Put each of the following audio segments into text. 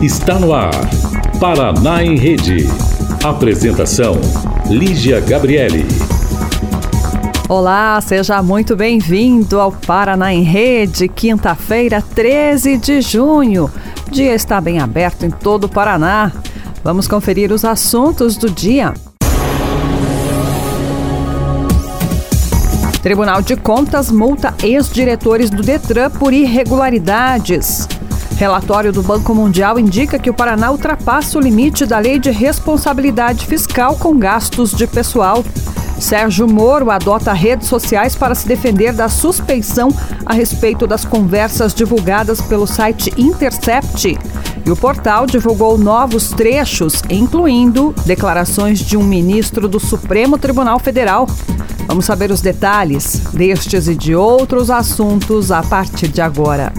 Está no ar, Paraná em Rede. Apresentação, Lígia Gabriele. Olá, seja muito bem-vindo ao Paraná em Rede, quinta-feira, 13 de junho. O dia está bem aberto em todo o Paraná. Vamos conferir os assuntos do dia. Tribunal de Contas multa ex-diretores do Detran por irregularidades. Relatório do Banco Mundial indica que o Paraná ultrapassa o limite da Lei de Responsabilidade Fiscal com gastos de pessoal. Sérgio Moro adota redes sociais para se defender da suspeição a respeito das conversas divulgadas pelo site Intercept. E o portal divulgou novos trechos, incluindo declarações de um ministro do Supremo Tribunal Federal. Vamos saber os detalhes destes e de outros assuntos a partir de agora.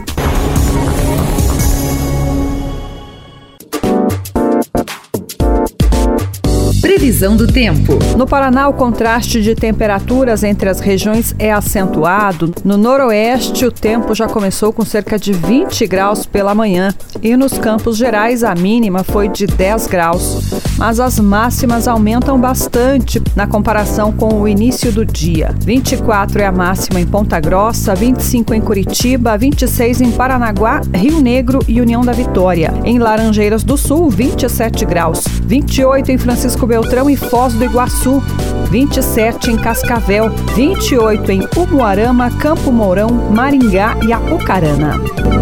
Previsão do tempo. No Paraná, o contraste de temperaturas entre as regiões é acentuado. No noroeste, o tempo já começou com cerca de 20 graus pela manhã. E nos Campos Gerais, a mínima foi de 10 graus. Mas as máximas aumentam bastante na comparação com o início do dia. 24 é a máxima em Ponta Grossa, 25 em Curitiba, 26 em Paranaguá, Rio Negro e União da Vitória. Em Laranjeiras do Sul, 27 graus. 28 em Francisco Beltrão e Foz do Iguaçu, 27 em Cascavel, 28 em Umuarama, Campo Mourão, Maringá e Apucarana.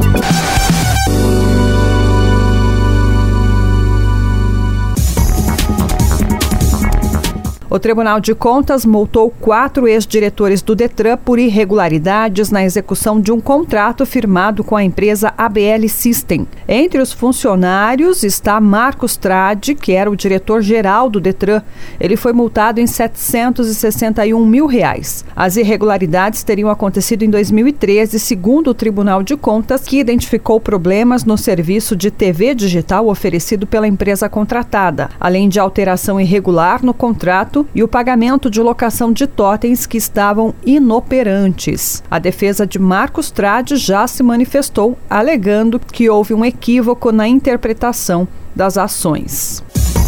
O Tribunal de Contas multou 4 ex-diretores do Detran por irregularidades na execução de um contrato firmado com a empresa ABL System. Entre os funcionários está Marcos Tradi, que era o diretor-geral do Detran. Ele foi multado em R$ 761 mil. As irregularidades teriam acontecido em 2013, segundo o Tribunal de Contas, que identificou problemas no serviço de TV digital oferecido pela empresa contratada, além de alteração irregular no contrato e o pagamento de locação de totens que estavam inoperantes. A defesa de Marcos Tradi já se manifestou, alegando que houve um equívoco na interpretação das ações.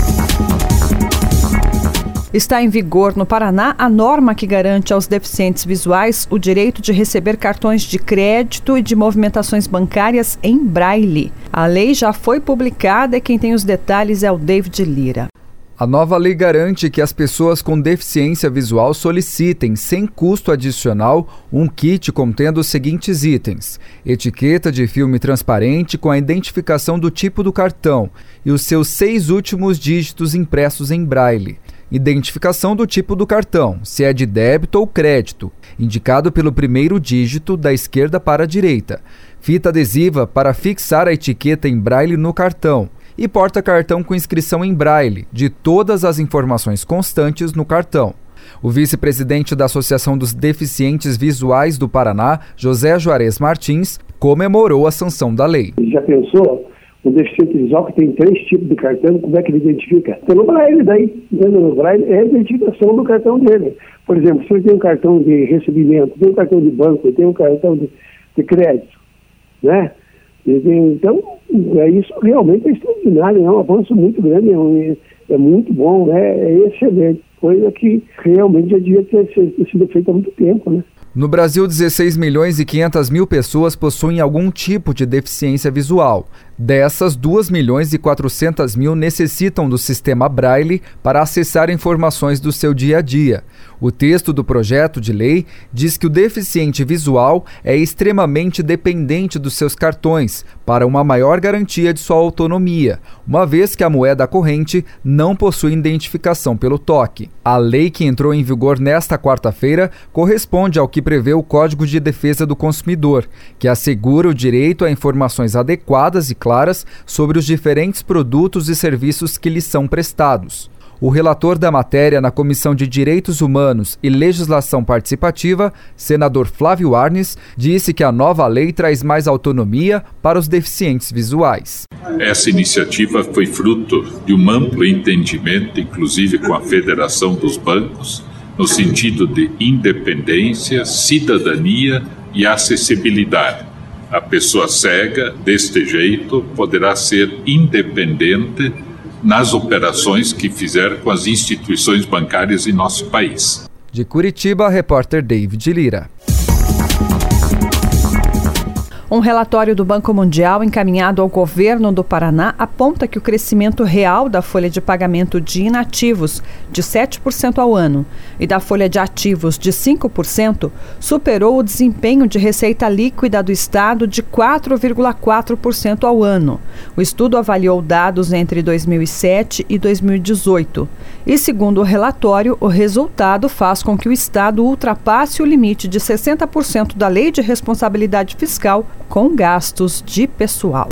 Está em vigor no Paraná a norma que garante aos deficientes visuais o direito de receber cartões de crédito e de movimentações bancárias em braille. A lei já foi publicada e quem tem os detalhes é o David Lira. A nova lei garante que as pessoas com deficiência visual solicitem, sem custo adicional, um kit contendo os seguintes itens: etiqueta de filme transparente com a identificação do tipo do cartão e os seus 6 últimos dígitos impressos em braille, identificação do tipo do cartão, se é de débito ou crédito, indicado pelo primeiro dígito da esquerda para a direita, fita adesiva para fixar a etiqueta em braille no cartão, e porta-cartão com inscrição em braille de todas as informações constantes no cartão. O vice-presidente da Associação dos Deficientes Visuais do Paraná, José Juarez Martins, comemorou a sanção da lei. Já pensou? O deficiente visual que tem 3 tipos de cartão, como é que ele identifica? Pelo braille, daí. No braille é a identificação do cartão dele. Por exemplo, se ele tem um cartão de recebimento, tem um cartão de banco, tem um cartão de crédito, né? Então, isso realmente é extraordinário, é um avanço muito grande, é muito bom, é excelente, coisa que realmente já devia ter sido feita há muito tempo, né? No Brasil, 16 milhões e 500 mil pessoas possuem algum tipo de deficiência visual. Dessas, 2 milhões e 400 mil necessitam do sistema Braille para acessar informações do seu dia a dia. O texto do projeto de lei diz que o deficiente visual é extremamente dependente dos seus cartões para uma maior garantia de sua autonomia, uma vez que a moeda corrente não possui identificação pelo toque. A lei, que entrou em vigor nesta quarta-feira, corresponde ao que prevê o Código de Defesa do Consumidor, que assegura o direito a informações adequadas e claras sobre os diferentes produtos e serviços que lhes são prestados. O relator da matéria na Comissão de Direitos Humanos e Legislação Participativa, senador Flávio Arnes, disse que a nova lei traz mais autonomia para os deficientes visuais. Essa iniciativa foi fruto de um amplo entendimento, inclusive com a Federação dos Bancos, no sentido de independência, cidadania e acessibilidade, A pessoa cega, deste jeito, poderá ser independente nas operações que fizer com as instituições bancárias em nosso país. De Curitiba, repórter David Lira. Um relatório do Banco Mundial encaminhado ao governo do Paraná aponta que o crescimento real da folha de pagamento de inativos, de 7% ao ano, e da folha de ativos, de 5%, superou o desempenho de receita líquida do Estado de 4,4% ao ano. O estudo avaliou dados entre 2007 e 2018. E, segundo o relatório, o resultado faz com que o Estado ultrapasse o limite de 60% da Lei de Responsabilidade Fiscal com gastos de pessoal.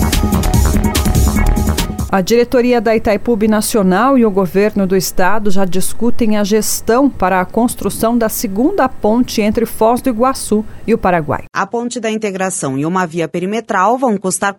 A diretoria da Itaipu Binacional e o governo do estado já discutem a gestão para a construção da segunda ponte entre Foz do Iguaçu e o Paraguai. A ponte da integração e uma via perimetral vão custar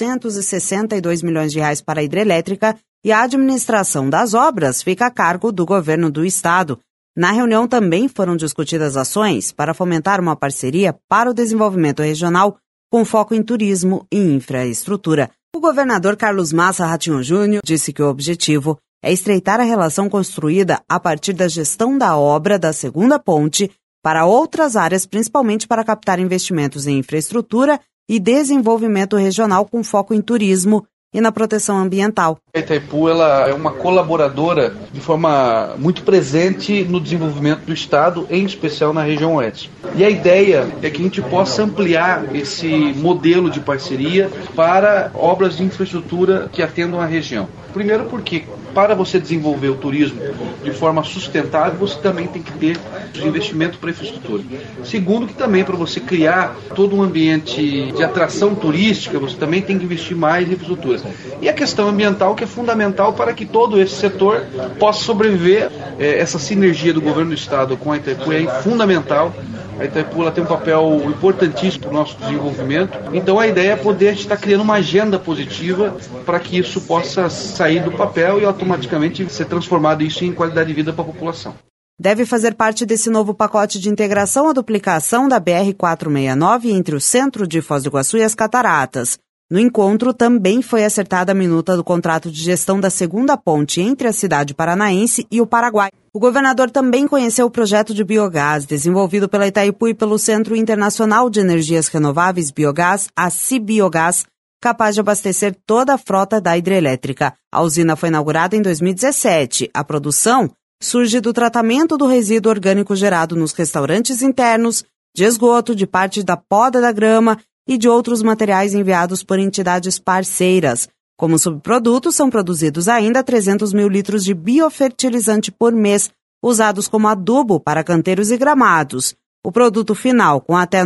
R$462 milhões para a hidrelétrica e a administração das obras fica a cargo do governo do estado. Na reunião também foram discutidas ações para fomentar uma parceria para o desenvolvimento regional com foco em turismo e infraestrutura. O governador Carlos Massa Ratinho Júnior disse que o objetivo é estreitar a relação construída a partir da gestão da obra da segunda ponte para outras áreas, principalmente para captar investimentos em infraestrutura e desenvolvimento regional com foco em turismo e na proteção ambiental. A Itaipu ela é uma colaboradora de forma muito presente no desenvolvimento do estado, em especial na região oeste. E a ideia é que a gente possa ampliar esse modelo de parceria para obras de infraestrutura que atendam a região. Primeiro porque para você desenvolver o turismo de forma sustentável, você também tem que ter investimento para infraestrutura. Segundo, que também para você criar todo um ambiente de atração turística, você também tem que investir mais em infraestrutura. E a questão ambiental, que é fundamental para que todo esse setor possa sobreviver. Essa sinergia do governo do estado com a Itaipu é fundamental. A Itaipu ela tem um papel importantíssimo para o nosso desenvolvimento. Então a ideia é poder estar criando uma agenda positiva para que isso possa sair do papel e automaticamente ser transformado isso em qualidade de vida para a população. Deve fazer parte desse novo pacote de integração a duplicação da BR-469 entre o centro de Foz do Iguaçu e as Cataratas. No encontro, também foi acertada a minuta do contrato de gestão da segunda ponte entre a cidade paranaense e o Paraguai. O governador também conheceu o projeto de biogás desenvolvido pela Itaipu e pelo Centro Internacional de Energias Renováveis Biogás, a Cibiogás, capaz de abastecer toda a frota da hidrelétrica. A usina foi inaugurada em 2017. A produção surge do tratamento do resíduo orgânico gerado nos restaurantes internos, de esgoto, de parte da poda da grama e de outros materiais enviados por entidades parceiras. Como subprodutos, são produzidos ainda 300 mil litros de biofertilizante por mês, usados como adubo para canteiros e gramados. O produto final, com até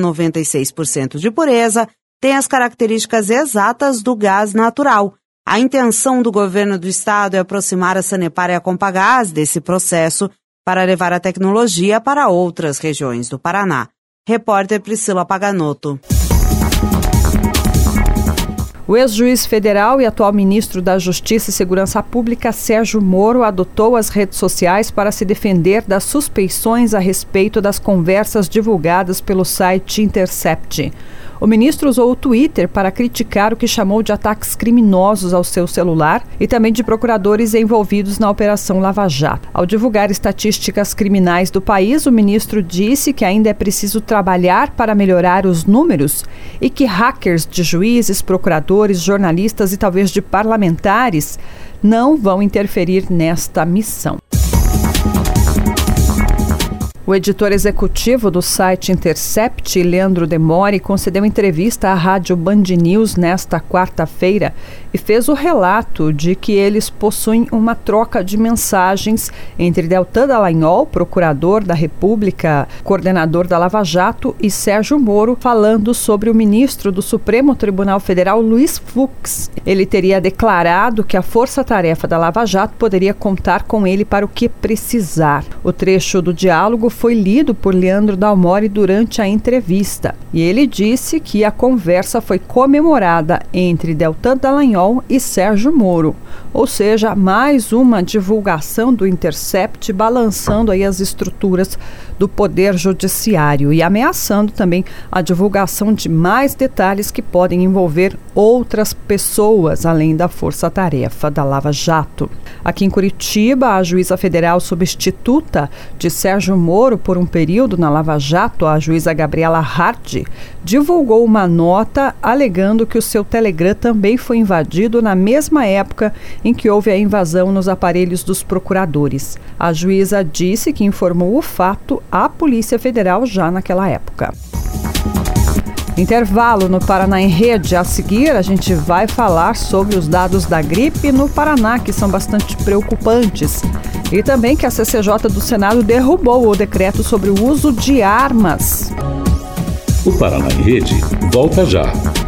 96% de pureza, tem as características exatas do gás natural. A intenção do governo do estado é aproximar a Sanepar e a Compagás desse processo para levar a tecnologia para outras regiões do Paraná. Repórter Priscila Paganotto. O ex-juiz federal e atual ministro da Justiça e Segurança Pública, Sérgio Moro, adotou as redes sociais para se defender das suspeições a respeito das conversas divulgadas pelo site Intercept. O ministro usou o Twitter para criticar o que chamou de ataques criminosos ao seu celular e também de procuradores envolvidos na Operação Lava Jato. Ao divulgar estatísticas criminais do país, o ministro disse que ainda é preciso trabalhar para melhorar os números e que hackers de juízes, procuradores, jornalistas e talvez de parlamentares não vão interferir nesta missão. O editor executivo do site Intercept, Leandro Demore, concedeu entrevista à rádio Band News nesta quarta-feira e fez o relato de que eles possuem uma troca de mensagens entre Deltan Dallagnol, procurador da República, coordenador da Lava Jato, e Sérgio Moro, falando sobre o ministro do Supremo Tribunal Federal, Luiz Fux. Ele teria declarado que a força-tarefa da Lava Jato poderia contar com ele para o que precisar. O trecho do diálogo foi lido por Leandro Demore durante a entrevista. E ele disse que a conversa foi comemorada entre Deltan Dallagnol e Sérgio Moro. Ou seja, mais uma divulgação do Intercept balançando aí as estruturas do Poder Judiciário e ameaçando também a divulgação de mais detalhes que podem envolver outras pessoas, além da força-tarefa da Lava Jato. Aqui em Curitiba, a juíza federal substituta de Sérgio Moro por um período na Lava Jato, a juíza Gabriela Hardy, divulgou uma nota alegando que o seu Telegram também foi invadido na mesma época em que houve a invasão nos aparelhos dos procuradores. A juíza disse que informou o fato à Polícia Federal já naquela época. Intervalo no Paraná em Rede. A seguir, a gente vai falar sobre os dados da gripe no Paraná, que são bastante preocupantes. E também que a CCJ do Senado derrubou o decreto sobre o uso de armas. O Paraná em Rede volta já.